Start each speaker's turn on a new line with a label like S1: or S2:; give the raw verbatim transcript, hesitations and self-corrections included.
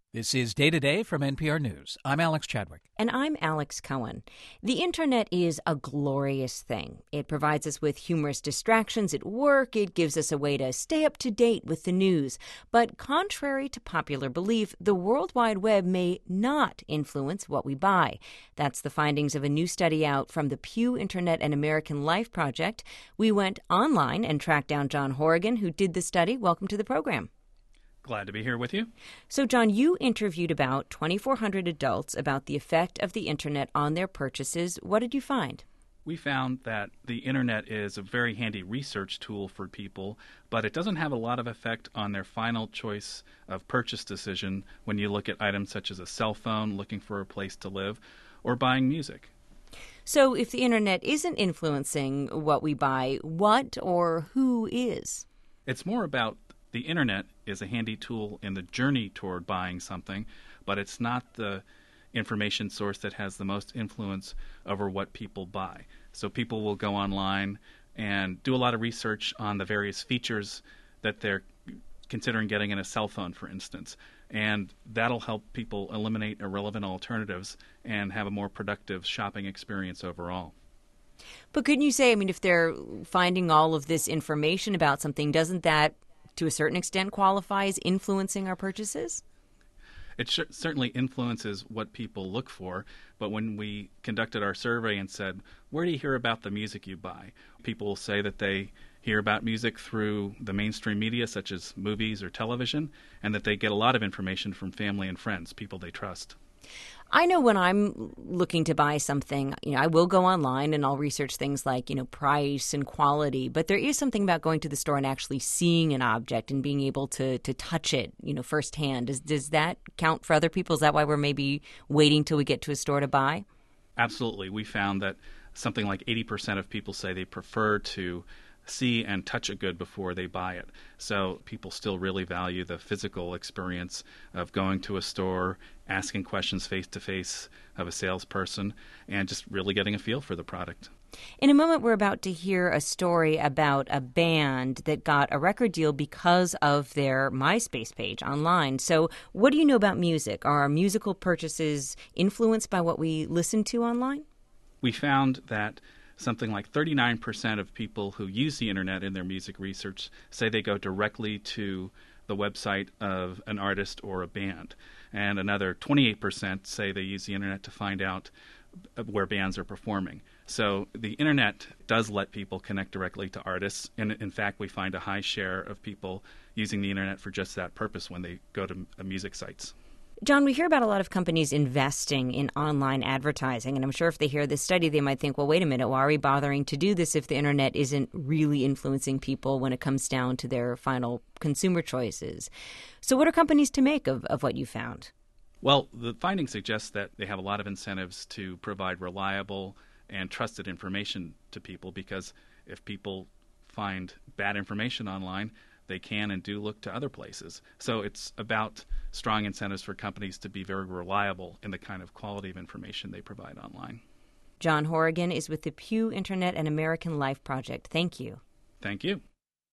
S1: This is Day to Day from N P R News. I'm Alex Chadwick.
S2: And I'm Alex Cohen. The internet is a glorious thing. It provides us with humorous distractions at work. It gives us a way to stay up to date with the news. But contrary to popular belief, the World Wide Web may not influence what we buy. That's the findings of a new study out from the Pew Internet and American Life Project. We went online and tracked down John Horrigan, who did the study. Welcome to the program.
S3: Glad to be here with you.
S2: So, John, you interviewed about twenty-four hundred adults about the effect of the internet on their purchases. What did you find?
S3: We found that the internet is a very handy research tool for people, but it doesn't have a lot of effect on their final choice of purchase decision when you look at items such as a cell phone, looking for a place to live, or buying music.
S2: So if the internet isn't influencing what we buy, what or who is?
S3: It's more about the internet is a handy tool in the journey toward buying something, but it's not the information source that has the most influence over what people buy. So people will go online and do a lot of research on the various features that they're considering getting in a cell phone, for instance. And that'll help people eliminate irrelevant alternatives and have a more productive shopping experience overall.
S2: But couldn't you say, I mean, if they're finding all of this information about something, doesn't that to a certain extent qualify as influencing our purchases?
S3: It sh- certainly influences what people look for, but when we conducted our survey and said, where do you hear about the music you buy? People will say that they hear about music through the mainstream media, such as movies or television, and that they get a lot of information from family and friends, people they trust.
S2: I know when I'm looking to buy something, you know, I will go online and I'll research things like, you know, price and quality. But there is something about going to the store and actually seeing an object and being able to to touch it, you know, firsthand. Does, does that count for other people? Is that why we're maybe waiting till we get to a store to buy?
S3: Absolutely. We found that something like eighty percent of people say they prefer to see and touch a good before they buy it. So people still really value the physical experience of going to a store, asking questions face-to-face of a salesperson, and just really getting a feel for the product.
S2: In a moment, we're about to hear a story about a band that got a record deal because of their MySpace page online. So what do you know about music? Are our musical purchases influenced by what we listen to online?
S3: We found that something like thirty-nine percent of people who use the internet in their music research say they go directly to the website of an artist or a band. And another twenty-eight percent say they use the internet to find out where bands are performing. So the internet does let people connect directly to artists. And in fact, we find a high share of people using the internet for just that purpose when they go to music sites.
S2: John, we hear about a lot of companies investing in online advertising, and I'm sure if they hear this study, they might think, well, wait a minute, why are we bothering to do this if the internet isn't really influencing people when it comes down to their final consumer choices? So what are companies to make of, of what you found?
S3: Well, the findings suggest that they have a lot of incentives to provide reliable and trusted information to people, because if people find bad information online, they can and do look to other places. So it's about strong incentives for companies to be very reliable in the kind of quality of information they provide online.
S2: John Horrigan is with the Pew Internet and American Life Project. Thank you.
S3: Thank you.